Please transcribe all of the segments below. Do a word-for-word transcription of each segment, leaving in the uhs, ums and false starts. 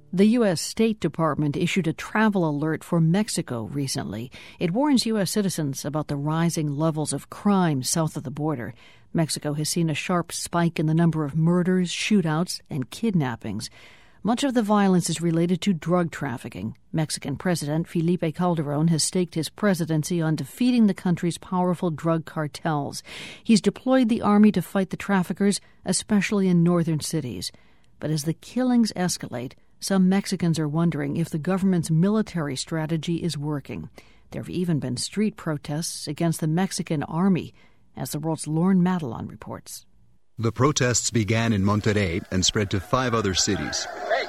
The U S. State Department issued a travel alert for Mexico recently. It warns U S citizens about the rising levels of crime south of the border. Mexico has seen a sharp spike in the number of murders, shootouts, and kidnappings. Much of the violence is related to drug trafficking. Mexican President Felipe Calderón has staked his presidency on defeating the country's powerful drug cartels. He's deployed the army to fight the traffickers, especially in northern cities. But as the killings escalate, some Mexicans are wondering if the government's military strategy is working. There have even been street protests against the Mexican army, as the world's Lauren Madelon reports. The protests began in Monterrey and spread to five other cities.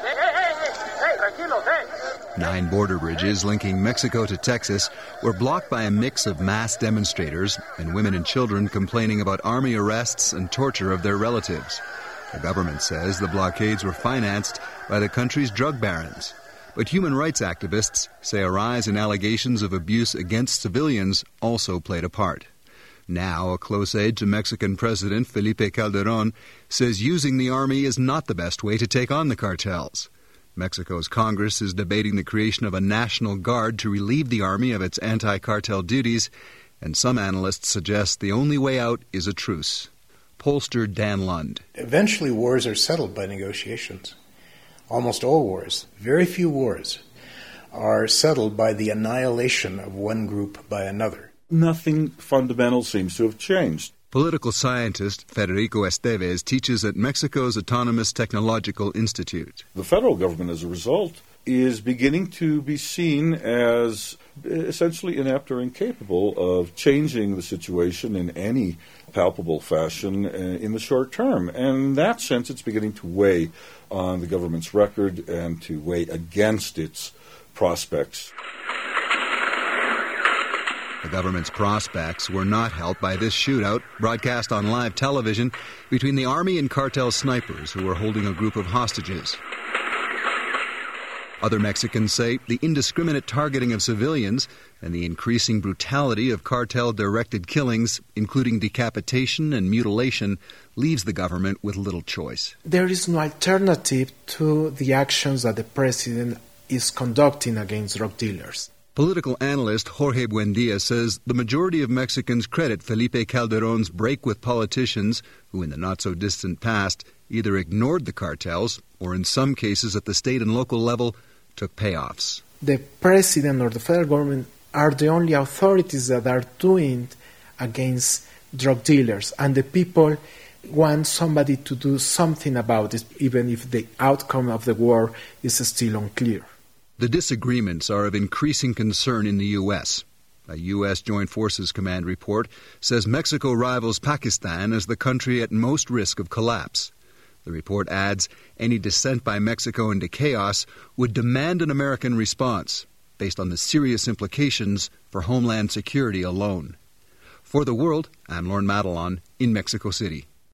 Nine border bridges linking Mexico to Texas were blocked by a mix of mass demonstrators and women and children complaining about army arrests and torture of their relatives. The government says the blockades were financed by the country's drug barons. But human rights activists say a rise in allegations of abuse against civilians also played a part. Now, a close aide to Mexican President Felipe Calderón says using the army is not the best way to take on the cartels. Mexico's Congress is debating the creation of a national guard to relieve the army of its anti-cartel duties, and some analysts suggest the only way out is a truce. Pollster Dan Lund. Eventually wars are settled by negotiations. Almost all wars, very few wars, are settled by the annihilation of one group by another. Nothing fundamental seems to have changed. Political scientist Federico Esteves teaches at Mexico's Autonomous Technological Institute. The federal government, as a result, is beginning to be seen as essentially inept or incapable of changing the situation in any palpable fashion in the short term. And in that sense, it's beginning to weigh on the government's record and to weigh against its prospects. The government's prospects were not helped by this shootout, broadcast on live television, between the army and cartel snipers who were holding a group of hostages. Other Mexicans say the indiscriminate targeting of civilians and the increasing brutality of cartel-directed killings, including decapitation and mutilation, leaves the government with little choice. There is no alternative to the actions that the president is conducting against drug dealers. Political analyst Jorge Buendia says the majority of Mexicans credit Felipe Calderón's break with politicians who, in the not-so-distant past, either ignored the cartels or, in some cases at the state and local level, took payoffs. The president or the federal government are the only authorities that are doing against drug dealers, and the people want somebody to do something about it, even if the outcome of the war is still unclear. The disagreements are of increasing concern in the U S. A U S. Joint Forces Command report says Mexico rivals Pakistan as the country at most risk of collapse. The report adds any descent by Mexico into chaos would demand an American response, based on the serious implications for homeland security alone. For the World, I'm Lauren Madelon in Mexico City.